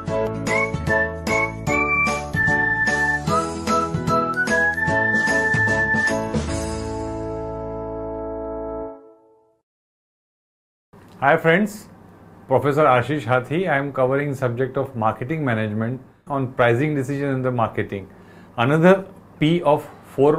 Hi friends, Professor Ashish Hathi. I am covering subject of marketing management on pricing decision in the marketing. Another P of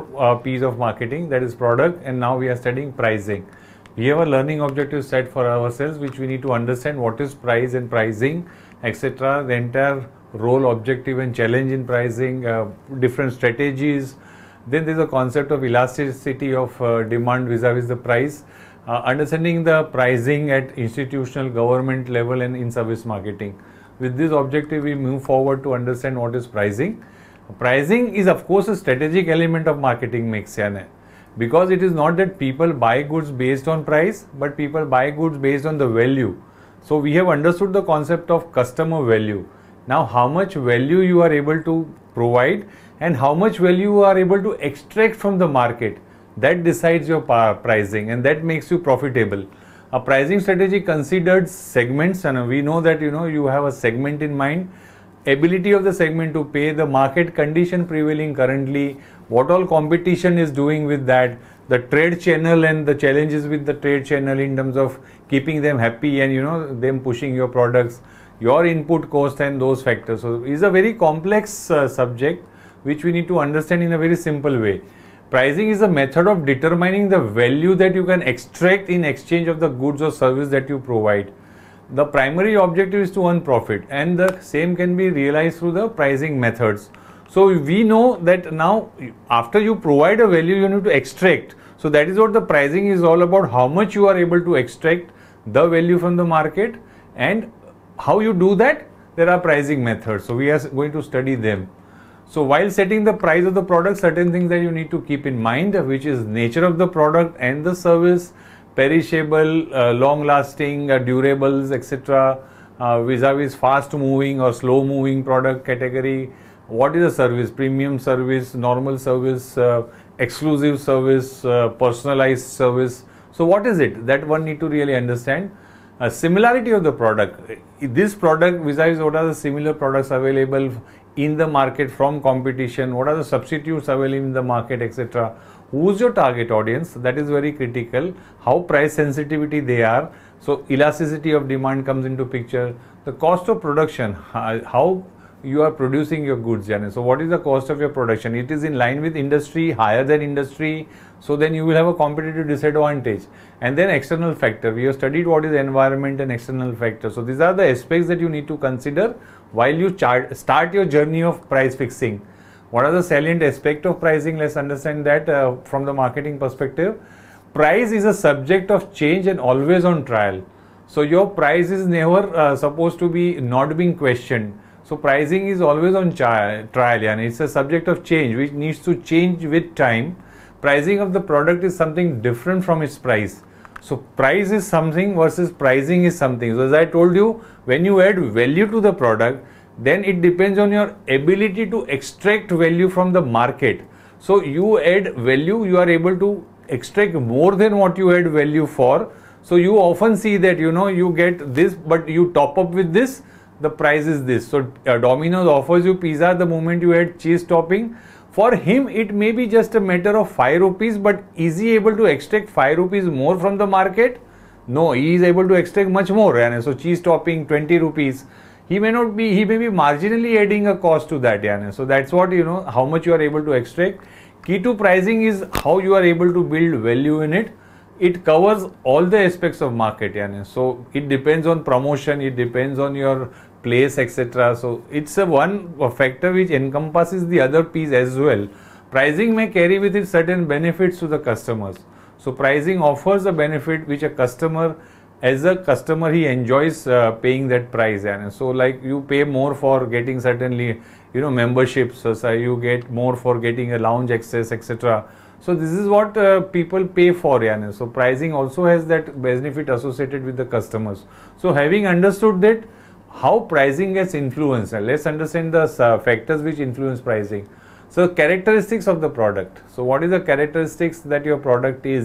4 P's of marketing, that is product, and now we are studying pricing. We have a learning objective set for ourselves which we need to understand what is price and pricing, etc. The entire role, objective and challenge in pricing, different strategies. Then there is a concept of elasticity of demand vis-a-vis the price. Understanding the pricing at institutional, government level and in service marketing. With this objective, we move forward to understand what is pricing. Pricing is of course a strategic element of marketing mix, because it is not that people buy goods based on price, but people buy goods based on the value. So we have understood the concept of customer value. Now how much value you are able to provide and how much value you are able to extract from the market, that decides your pricing and that makes you profitable. A pricing strategy considers segments, and we know that you have a segment in mind, ability of the segment to pay, the market condition prevailing currently, what all competition is doing with that, the trade channel and the challenges with the trade channel in terms of keeping them happy and them pushing your products, your input cost and those factors. So it's a very complex subject which we need to understand in a very simple way. Pricing is a method of determining the value that you can extract in exchange of the goods or service that you provide. The primary objective is to earn profit, and the same can be realized through the pricing methods. So we know that now after you provide a value, you need to extract. So that is what the pricing is all about, how much you are able to extract the value from the market, and how you do that, there are pricing methods. So we are going to study them. So while setting the price of the product, certain things that you need to keep in mind, which is nature of the product and the service, perishable, long lasting, durables, etc. Vis-a-vis fast moving or slow moving product category. What is the service? Premium service, normal service, exclusive service, personalized service. So what is it? That one need to really understand. Similarity of the product. This product vis-a-vis what are the similar products available in the market from competition, what are the substitutes available in the market, etc. Who's your target audience? That is very critical. How price sensitivity they are. So elasticity of demand comes into picture. The cost of production, how you are producing your goods. So what is the cost of your production? It is in line with industry, higher than industry. So then you will have a competitive disadvantage. And then external factor. We have studied what is environment and external factor. So these are the aspects that you need to consider while you start your journey of price fixing. What are the salient aspects of pricing? Let's understand that from the marketing perspective. Price is a subject of change and always on trial. So your price is never supposed to be not being questioned. So pricing is always on trial, and it's a subject of change which needs to change with time. Pricing of the product is something different from its price. So price is something versus pricing is something. So as I told you, when you add value to the product, then it depends on your ability to extract value from the market. So you add value, you are able to extract more than what you add value for. So you often see that you get this, but you top up with this, the price is this. So Domino's offers you pizza the moment you add cheese topping. For him, it may be just a matter of 5 rupees, but is he able to extract 5 rupees more from the market? No, he is able to extract much more. So cheese topping 20 rupees. He may be marginally adding a cost to that. So that's what how much you are able to extract. Key to pricing is how you are able to build value in it. It covers all the aspects of market. So it depends on promotion, it depends on your place, etc. So it's a one factor which encompasses the other piece as well. Pricing may carry with it certain benefits to the customers. So pricing offers a benefit which a customer, as a customer, he enjoys paying that price. So like you pay more for getting certainly memberships, so you get more for getting a lounge access, etc. So this is what people pay for. So pricing also has that benefit associated with the customers. So having understood that, how pricing gets influenced, let's understand the factors which influence pricing. So characteristics of the product. So what is the characteristics that your product is?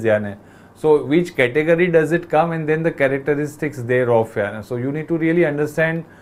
So which category does it come, and then the characteristics thereof. So you need to really understand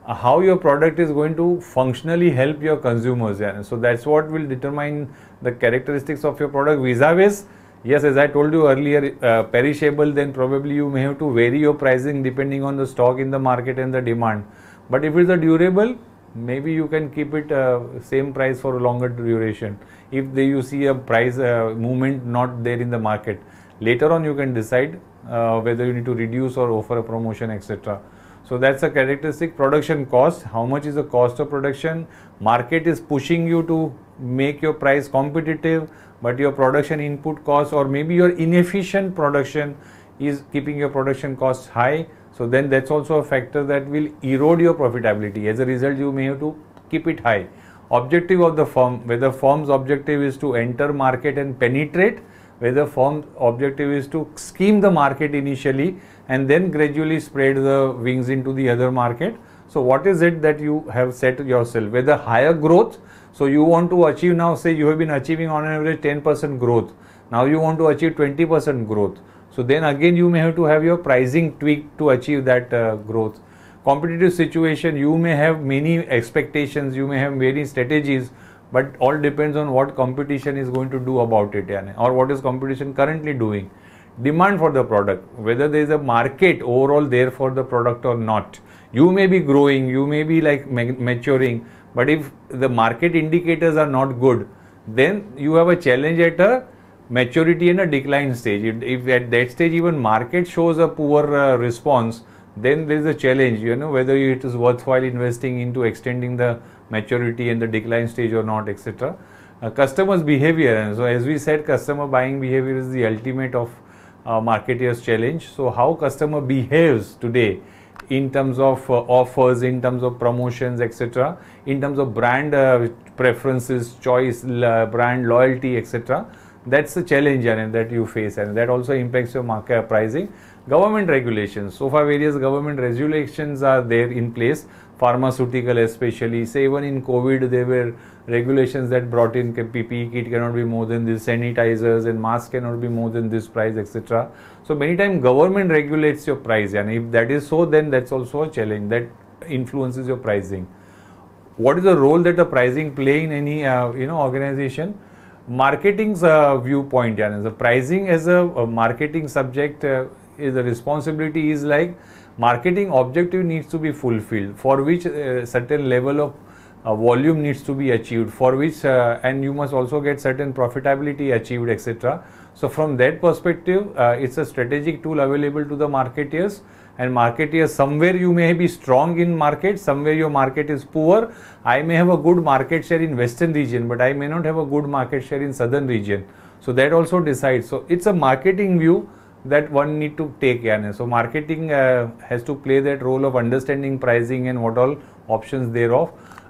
how your product is going to functionally help your consumers. Yeah. So that's what will determine the characteristics of your product vis-a-vis. Yes, as I told you earlier, perishable, then probably you may have to vary your pricing depending on the stock in the market and the demand. But if it's a durable, maybe you can keep it same price for a longer duration. If you see a price movement not there in the market, later on you can decide whether you need to reduce or offer a promotion, etc. So that's a characteristic. Production cost, how much is the cost of production? Market is pushing you to make your price competitive, but your production input cost or maybe your inefficient production is keeping your production costs high. So then that's also a factor that will erode your profitability. As a result, you may have to keep it high. Objective of the firm, whether firm's objective is to enter market and penetrate, whether firm's objective is to scheme the market initially and then gradually spread the wings into the other market. So what is it that you have set yourself? Whether higher growth, so you want to achieve now, say you have been achieving on average 10% growth. Now you want to achieve 20% growth. So then again you may have to have your pricing tweaked to achieve that growth. Competitive situation, you may have many expectations, you may have many strategies, but all depends on what competition is going to do about it, or what is competition currently doing. Demand for the product, whether there is a market overall there for the product or not. You may be growing, you may be like maturing, but if the market indicators are not good, then you have a challenge at a maturity and a decline stage. If at that stage even market shows a poor response, then there is a challenge, whether it is worthwhile investing into extending the maturity and the decline stage or not, etc. Customers' behavior, and so as we said, customer buying behavior is the ultimate of marketeer's challenge. So how customer behaves today in terms of offers, in terms of promotions, etc., in terms of brand preferences, choice, brand loyalty, etc., that's the challenge that you face, and that also impacts your market pricing. Government regulations, so far various government regulations are there in place, pharmaceutical especially. Say even in COVID there were regulations that brought in PPE kit cannot be more than this, sanitizers and masks cannot be more than this price, etc. So many times government regulates your price, and if that is so, then that's also a challenge that influences your pricing. What is the role that the pricing play in any organization? Marketing's viewpoint, the pricing as a marketing subject is the responsibility is like marketing objective needs to be fulfilled, for which a certain level of volume needs to be achieved, for which and you must also get certain profitability achieved, etc. So from that perspective, it's a strategic tool available to the marketeers. And marketeers, somewhere you may be strong in market, somewhere your market is poor. I may have a good market share in western region, but I may not have a good market share in southern region. So that also decides. So it's a marketing view that one need to take. So marketing has to play that role of understanding pricing and what all options thereof.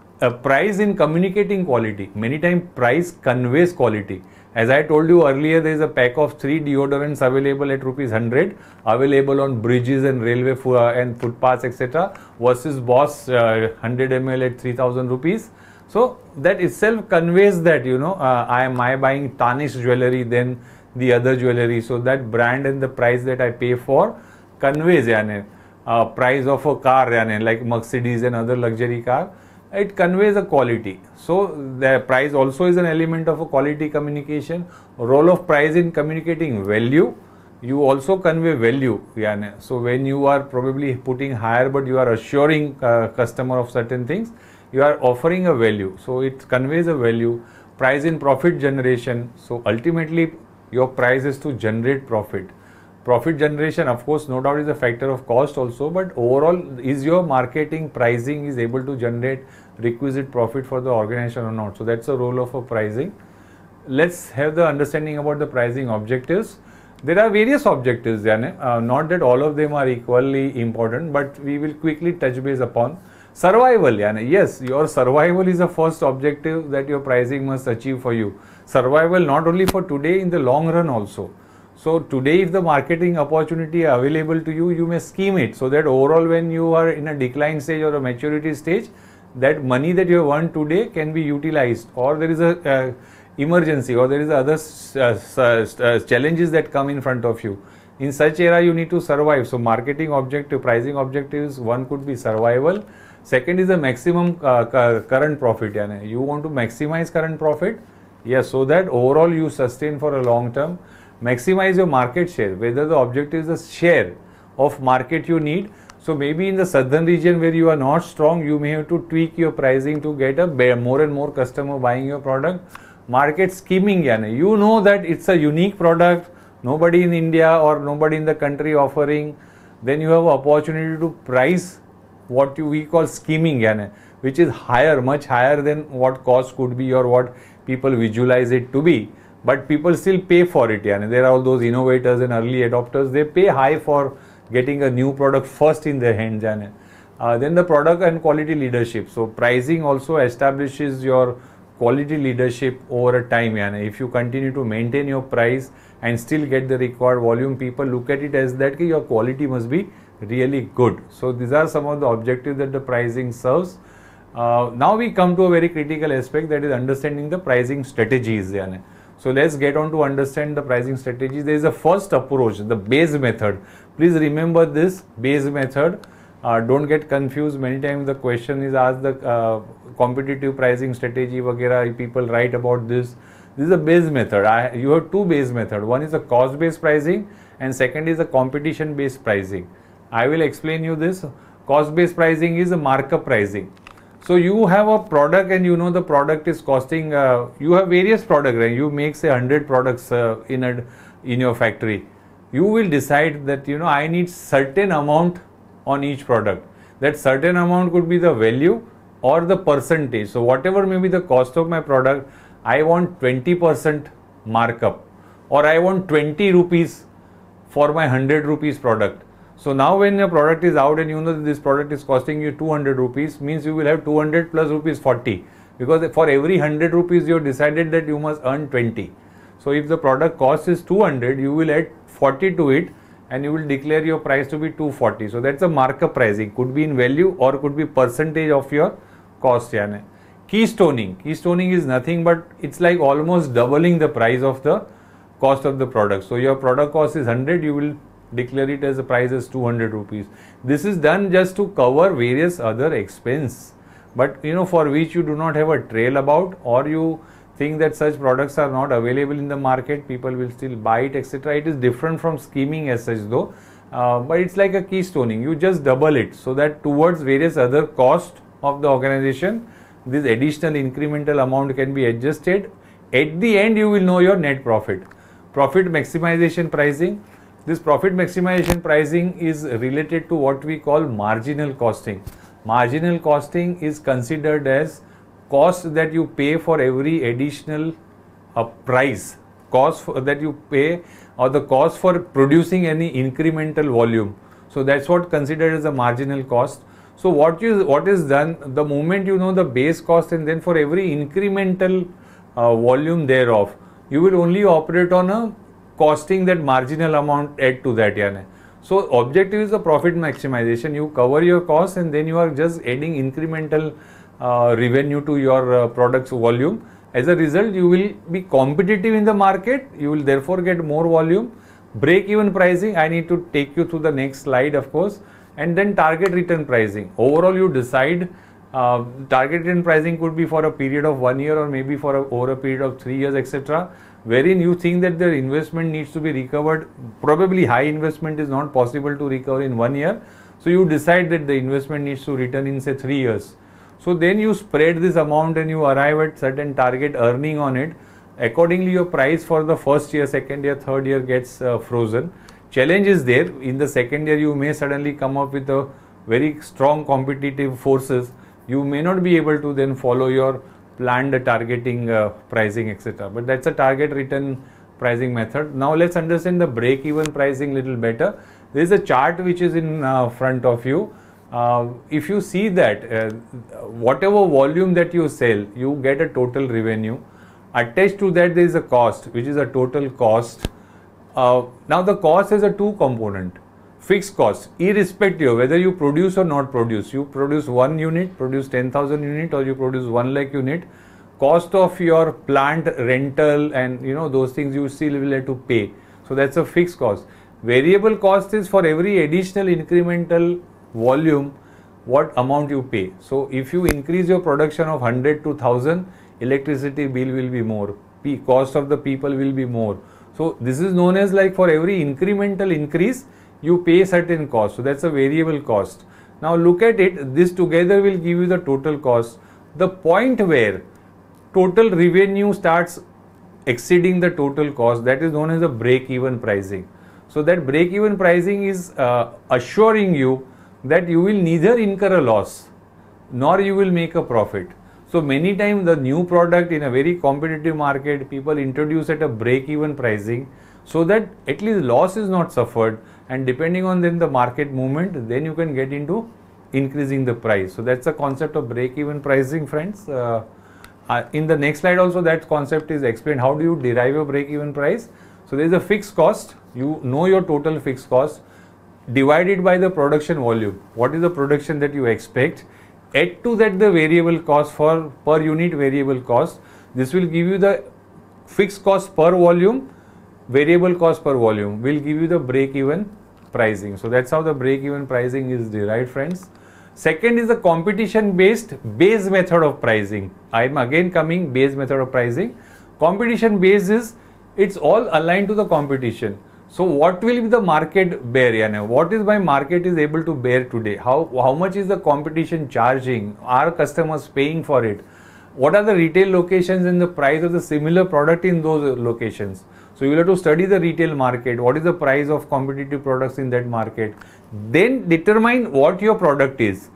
Price in communicating quality. Many times price conveys quality. As I told you earlier, there is a pack of 3 deodorants available at ₹100, available on bridges and railway and footpaths, etc. versus Boss 100 ml at 3,000 rupees. So that itself conveys that, I am buying tarnished jewelry than the other jewelry. So that brand and the price that I pay for conveys price of a car, like Mercedes and other luxury car. It conveys a quality. So the price also is an element of a quality communication. Role of price in communicating value. You also convey value. So when you are probably putting higher, but you are assuring customer of certain things, you are offering a value. So it conveys a value. Price in profit generation. So ultimately your price is to generate profit. Profit generation, of course, no doubt is a factor of cost also, but overall, is your marketing pricing is able to generate requisite profit for the organization or not? So that's the role of a pricing. Let's have the understanding about the pricing objectives. There are various objectives, not that all of them are equally important, but we will quickly touch base upon. Survival, yes, your survival is the first objective that your pricing must achieve for you. Survival not only for today, in the long run also. So today, if the marketing opportunity available to you, you may scheme it so that overall when you are in a decline stage or a maturity stage, that money that you have earned today can be utilized, or there is a emergency, or there is other challenges that come in front of you. In such era, you need to survive. So marketing objective, pricing objectives, one could be survival. Second is the maximum current profit. Yani you want to maximize current profit, yes, so that overall you sustain for a long term. Maximize your market share, whether the objective is the share of market you need. So maybe in the southern region where you are not strong, you may have to tweak your pricing to get a more and more customer buying your product. Market scheming, yani you know that it's a unique product, nobody in India or nobody in the country offering, then you have an opportunity to price what we call scheming, yani, which is higher, much higher than what cost could be or what people visualize it to be. But people still pay for it. Yani. There are all those innovators and early adopters, they pay high for getting a new product first in their hands. Yani. Then the product and quality leadership. So pricing also establishes your quality leadership over a time. Yani. If you continue to maintain your price and still get the required volume, people look at it as that your quality must be really good. So these are some of the objectives that the pricing serves. Now we come to a very critical aspect, that is understanding the pricing strategies. Yani. So let's get on to understand the pricing strategies. There is a first approach, the Bayes method. Please remember this Bayes method. Don't get confused. Many times the question is asked, the competitive pricing strategy vagera, people write about this. This is a Bayes method. You have two Bayes method. One is a cost based pricing and second is a competition based pricing. I will explain you this. Cost based pricing is a markup pricing. So you have a product and you know the product is costing, you have various products, right? You make say 100 products in your factory. You will decide that I need certain amount on each product. That certain amount could be the value or the percentage. So whatever may be the cost of my product, I want 20% markup or I want 20 rupees for my 100 rupees product. So now when your product is out and you know that this product is costing you 200 rupees, means you will have 200 plus rupees 40, because for every 100 rupees you have decided that you must earn 20. So if the product cost is 200, you will add 40 to it and you will declare your price to be 240. So that's a markup pricing, could be in value or could be percentage of your cost. Yani. Keystoning is nothing but it's like almost doubling the price of the cost of the product. So your product cost is 100, you will declare it as a price as 200 rupees. This is done just to cover various other expense, but for which you do not have a trail about, or you think that such products are not available in the market, people will still buy it, etc. It is different from scheming as such though, but it's like a keystoning. You just double it so that towards various other costs of the organization, this additional incremental amount can be adjusted. At the end, you will know your net profit. Profit maximization pricing. This profit maximization pricing is related to what we call marginal costing. Marginal costing is considered as cost that you pay for every additional price, cost that you pay, or the cost for producing any incremental volume. So that's what considered as a marginal cost. So what is done, the moment you know the base cost, and then for every incremental volume thereof, you will only operate on a costing that marginal amount add to that. Yani. So objective is the profit maximization. You cover your costs and then you are just adding incremental revenue to your product's volume. As a result, you will be competitive in the market. You will therefore get more volume. Break-even pricing, I need to take you to the next slide, of course. And then target return pricing. Overall, you decide target return pricing could be for a period of 1 year or maybe for over a period of 3 years, etc. Wherein you think that the investment needs to be recovered. Probably high investment is not possible to recover in 1 year. So you decide that the investment needs to return in say 3 years. So then you spread this amount and you arrive at certain target earning on it. Accordingly, your price for the first year, second year, third year gets frozen. Challenge is there. In the second year, you may suddenly come up with a very strong competitive forces. You may not be able to then follow your planned targeting pricing, etc. But that's a target return pricing method. Now let's understand the break-even pricing little better. There is a chart which is in front of you. If you see that whatever volume that you sell, you get a total revenue. Attached to that, there is a cost, which is a total cost. Now the cost is a two component. Fixed cost, irrespective whether you produce or not produce. You produce 1 unit, produce 10,000 unit, or you produce 1 lakh unit. Cost of your plant rental and those things you still will have to pay. So that's a fixed cost. Variable cost is for every additional incremental volume, what amount you pay. So if you increase your production of 100 to 1000, electricity bill will be more, cost of the people will be more. So this is known as like for every incremental increase, you pay certain cost. So that's a variable cost. Now look at it, this together will give you the total cost. The point where total revenue starts exceeding the total cost, that is known as a break-even pricing. So that break-even pricing is assuring you that you will neither incur a loss nor you will make a profit. So many times the new product in a very competitive market, people introduce at a break-even pricing so that at least loss is not suffered, and depending on then the market movement, then you can get into increasing the price. So that's the concept of break-even pricing, friends. In the next slide also that concept is explained. How do you derive a break-even price? So there is a fixed cost. You know your total fixed cost divided by the production volume. What is the production that you expect? Add to that the variable cost for per unit variable cost. This will give you the fixed cost per volume, variable cost per volume will give you the break-even pricing. So that's how the break-even pricing is derived, friends. Second is the competition-based base method of pricing. I am again coming base method of pricing. Competition-based is, it's all aligned to the competition. So what will be the market bear? Yani, what is my market is able to bear today? How much is the competition charging? Are customers paying for it? What are the retail locations and the price of the similar product in those locations? So you will have to study the retail market. What is the price of competitive products in that market? Then determine what your product is.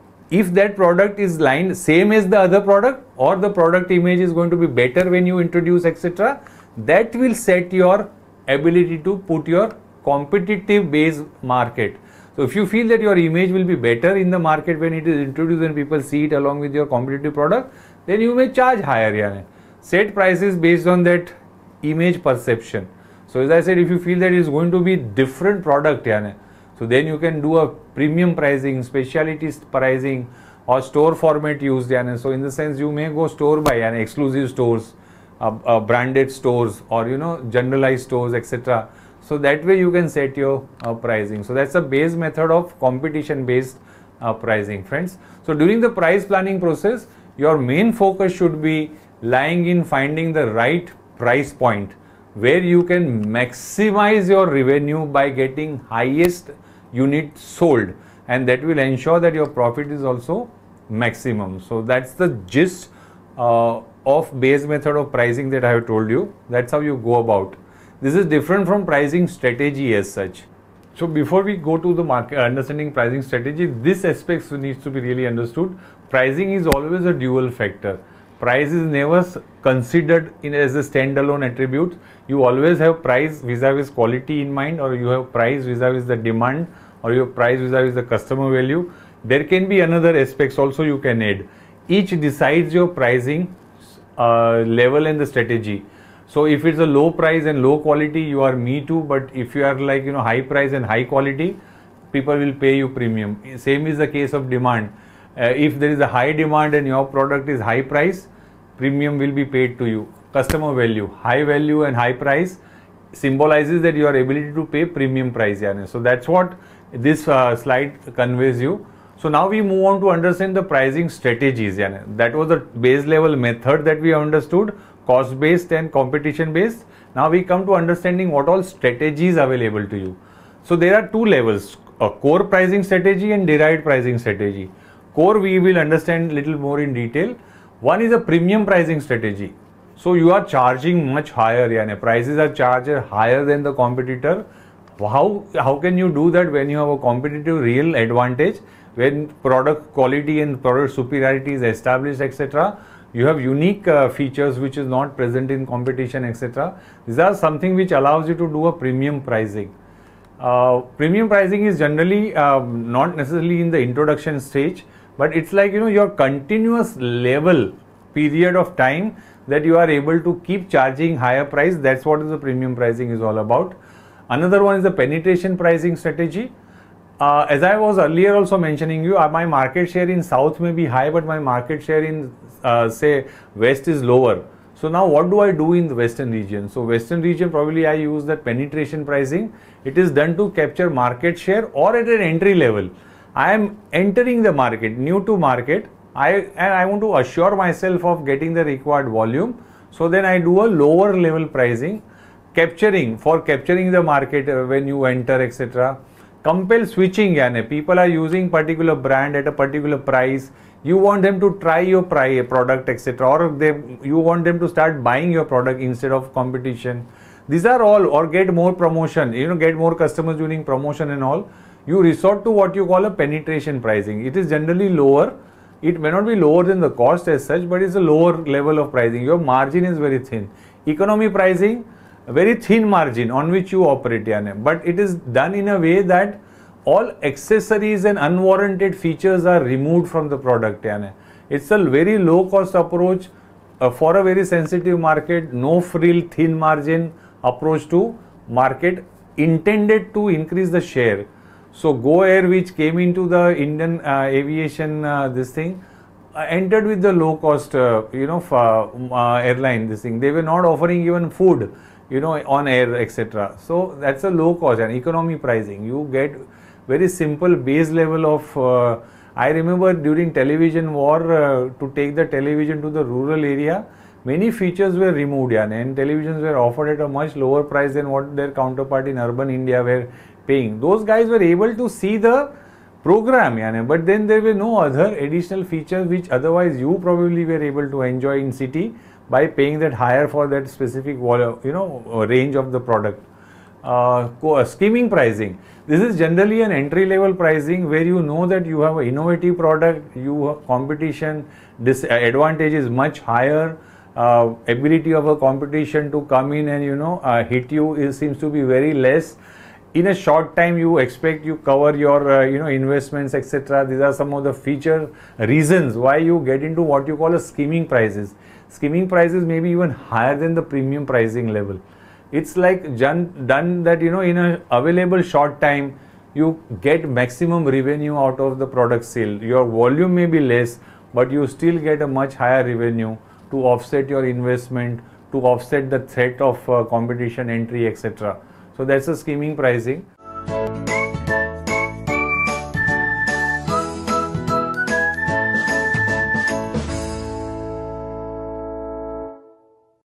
If that product is lined same as the other product, or the product image is going to be better when you introduce, etc., that will set your ability to put your competitive base market. So if you feel that your image will be better in the market when it is introduced and people see it along with your competitive product, then you may charge higher. Yani. Set prices based on that image perception. So as I said, if you feel that it is going to be different product, yani, so then you can do a premium pricing, specialty pricing, or store format used. Yani. So in the sense, you may go store by yani, exclusive stores, branded stores, or generalized stores, etc. So that way you can set your pricing. So that's a base method of competition based pricing, friends. So during the price planning process, your main focus should be lying in finding the right price point where you can maximize your revenue by getting highest unit sold, and that will ensure that your profit is also maximum. So that's the gist of base method of pricing that I have told you. That's how you go about. This is different from pricing strategy as such. So before we go to the market understanding pricing strategy, this aspect needs to be really understood. Pricing is always a dual factor. Price is never considered as a standalone attribute. You always have price vis-a-vis quality in mind, or you have price vis-a-vis the demand, or your price vis-a-vis the customer value. There can be another aspects also you can add. Each decides your pricing level and the strategy. So if it's a low price and low quality, you are me too. But if you are like high price and high quality, people will pay you premium. Same is the case of demand. If there is a high demand and your product is high price, premium will be paid to you. Customer value, high value and high price symbolizes that your ability to pay premium price. Yani. So that's what this slide conveys you. So now we move on to understand the pricing strategies. Yani. That was the base level method that we understood, cost based and competition based. Now we come to understanding what all strategies available to you. So there are two levels, a core pricing strategy and derived pricing strategy. Core we will understand little more in detail. One is a premium pricing strategy. So you are charging much higher, yani prices are charged higher than the competitor. How can you do that when you have a competitive real advantage, when product quality and product superiority is established, etc. You have unique features which is not present in competition, etc. These are something which allows you to do a premium pricing. Premium pricing is generally not necessarily in the introduction stage, but it's like your continuous level period of time that you are able to keep charging higher price. That's what is the premium pricing is all about. Another one is the penetration pricing strategy. As I was earlier also mentioning you, my market share in South may be high, but my market share in say West is lower. So now what do I do in the Western region? So Western region, probably I use that penetration pricing. It is done to capture market share or at an entry level. I am entering the market, new to market, and I want to assure myself of getting the required volume. So then I do a lower level pricing, capturing the market when you enter, etc. Compel switching, yani people are using particular brand at a particular price. You want them to try your product, etc. Or you want them to start buying your product instead of competition. These are all, or get more promotion, get more customers during promotion and all. You resort to what you call a penetration pricing. It is generally lower. It may not be lower than the cost as such, but it's a lower level of pricing. Your margin is very thin. Economy pricing, very thin margin on which you operate, but it is done in a way that all accessories and unwarranted features are removed from the product. It's a very low cost approach for a very sensitive market, no frill, thin margin approach to market, intended to increase the share. So Go Air, which came into the Indian aviation entered with the low cost airline, they were not offering even food on air, etc. So that's a low cost and economy pricing. You get very simple base level of I remember during television war, to take the television to the rural area, many features were removed, and televisions were offered at a much lower price than what their counterpart in urban India were paying. Those guys were able to see the program, but then there were no other additional features which otherwise you probably were able to enjoy in city by paying that higher for that specific range of the product. Skimming pricing. This is generally an entry level pricing where you know that you have an innovative product, competition disadvantage is much higher, ability of a competition to come in and hit you seems to be very less. In a short time you expect you cover your investments, etc. These are some of the feature reasons why you get into what you call a skimming prices. Skimming prices may be even higher than the premium pricing level. It's like done that in a available short time you get maximum revenue out of the product sale. Your volume may be less, but you still get a much higher revenue to offset your investment, to offset the threat of competition entry, etc. So that's a skimming pricing.